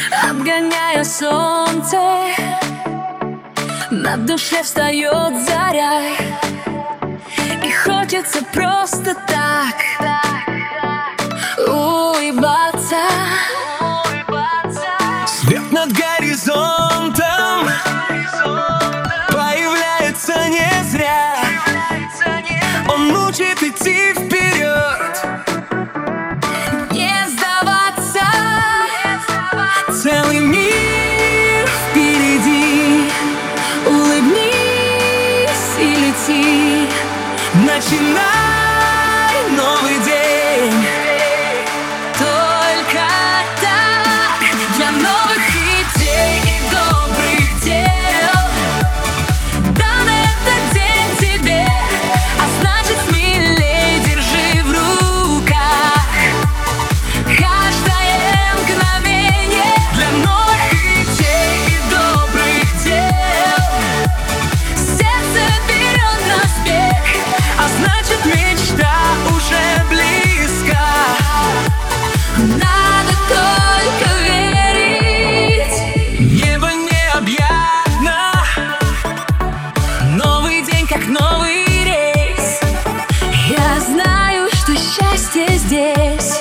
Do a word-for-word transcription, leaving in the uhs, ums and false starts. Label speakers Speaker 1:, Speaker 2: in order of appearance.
Speaker 1: обгоняя солнце, на душе встает заря, и хочется просто так улыбаться.
Speaker 2: Свет над горизонтом появляется не зря. Он учит идти вперед,
Speaker 1: Не сдаваться.
Speaker 2: целый мир впереди.
Speaker 1: Улыбнись и лети.
Speaker 2: Начинай новый день.
Speaker 1: Только так, для новых идей и добрых дел дан этот день тебе, а значит смелей держи в руках каждое мгновение. Для новых идей и добрых дел сердце берет нас бег, а значит мечта уже близко. Надо только верить.
Speaker 2: Небо необъятно, новый день как новый рейс.
Speaker 1: Я знаю, что счастье здесь.